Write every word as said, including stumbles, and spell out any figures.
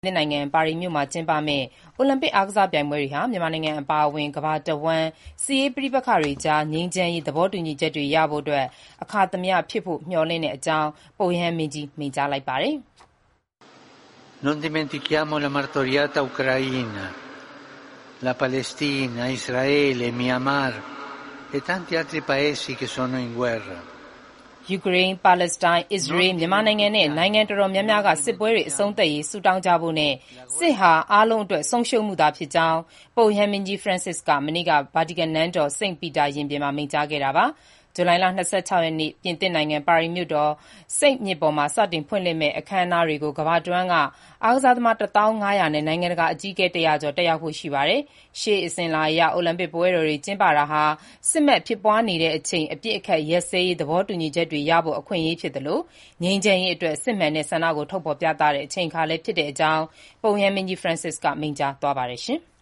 နိုင်ငံပါရီမြို့မှာကျင်းပမယ့်အိုလံပစ်အားကစားပြိုင်ပွဲတွေဟာမြန်မာနိုင်ငံအပါအဝင်ကမ္ဘာတဝန်းစစ်ရေးပဋိပက္ခတွေကြားငြိမ်းချမ်းရေးသဘောတူညီချက်တွေရဖို့အခါသမယဖြစ်ဖို့မျှော်လင့်တဲ့အကြောင်းပုပ်ရဟန်းမင်းကြီးမိန့်ကြားလိုက်ပါတယ်။ Non dimentichiamo la martoriata Ucraina, la Palestina, Israele, Myanmar e tanti altri paesi che sono in guerra. ယူကရိန်း၊ ပါလက်စတိုင်း၊ အစ္စရေး၊ မြန်မာနိုင်ငံနဲ့နိုင်ငံတော်တော်များများကစစ်ပွဲတွေအဆုံးသတ်ရေးဆုတောင်းကြဖို့နဲ့စစ်ဟာအားလုံးအတွက်ဆုံးရှုံးမှုသာဖြစ်ကြောင်းပုပ်ရဟန်းမင်းကြီး Francis ကမနေ့က ဗာတီကန်နန်းတော် စိန့်ပီတာရင်ပြင်မှာမိန့်ကြားခဲ့တာပါ။ ဇူလိုင်လ ၂၆ ရက်နေ့ ပြင်သစ်နိုင်ငံ ပါရီမြို့တော် စိန့်မြစ်ပေါ်မှာစတင်ဖွင့်လှစ်မယ့်အခမ်းအနားတွေကို ကမ္ဘာတဝန်းက အားကစားသမား တစ်သောင်းငါးရာနဲ့ နိုင်ငံတကာအကြီးအကဲ တစ်ရာကျော် တက်ရောက်ဖို့ရှိပါတယ်။ ရှေးအစဉ်အလာအရ အိုလံပစ်ပွဲတော်တွေကျင်းပတာဟာ စစ်မက်ဖြစ်ပွားနေတဲ့အချိန် အပစ်အခတ်ရပ်စဲရေးသဘောတူညီချက်တွေရဖို့ အခွင့်အရေးဖြစ်သလိုငြိမ်းချမ်းရေးအတွက် စစ်မှန်တဲ့ဆန္ဒကိုထုတ်ဖော်ပြသတဲ့အချိန်အခါလည်းဖြစ်တဲ့အကြောင်း ပုပ်ရဟန်းမင်းကြီး Francis ကမိန့်ကြားသွားပါတယ်။